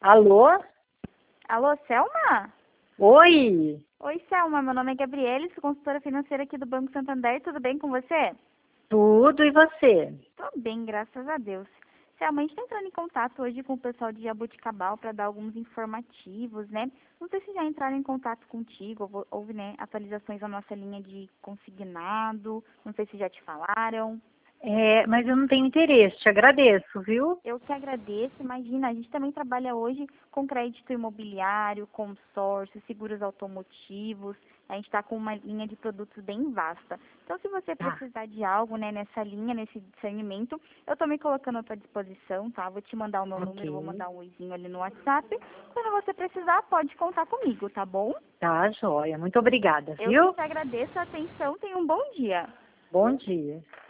Alô? Alô, Selma? Oi? Oi, Selma. Meu nome é Gabriele, sou consultora financeira aqui do Banco Santander. Tudo bem com você? Tudo e você? Tô bem, graças a Deus. Selma, a gente está entrando em contato hoje com o pessoal de Jaboticabal para dar alguns informativos, né? Não sei se já entraram em contato contigo, houve, né, atualizações na nossa linha de consignado, não sei se já te falaram. Mas eu não tenho interesse, te agradeço, viu? Eu que agradeço. Imagina, a gente também trabalha hoje com crédito imobiliário, consórcio, seguros automotivos. A gente está com uma linha de produtos bem vasta. Então, se você Tá, precisar de algo, né, nessa linha, nesse discernimento, eu estou me colocando à tua disposição, tá? Vou te mandar o meu número, vou ok. mandar um oizinho ali no WhatsApp. Quando você precisar, pode contar comigo, tá bom? Tá, joia. Muito obrigada, Eu que viu? te agradeço a atenção. Tenha um bom dia. Bom dia.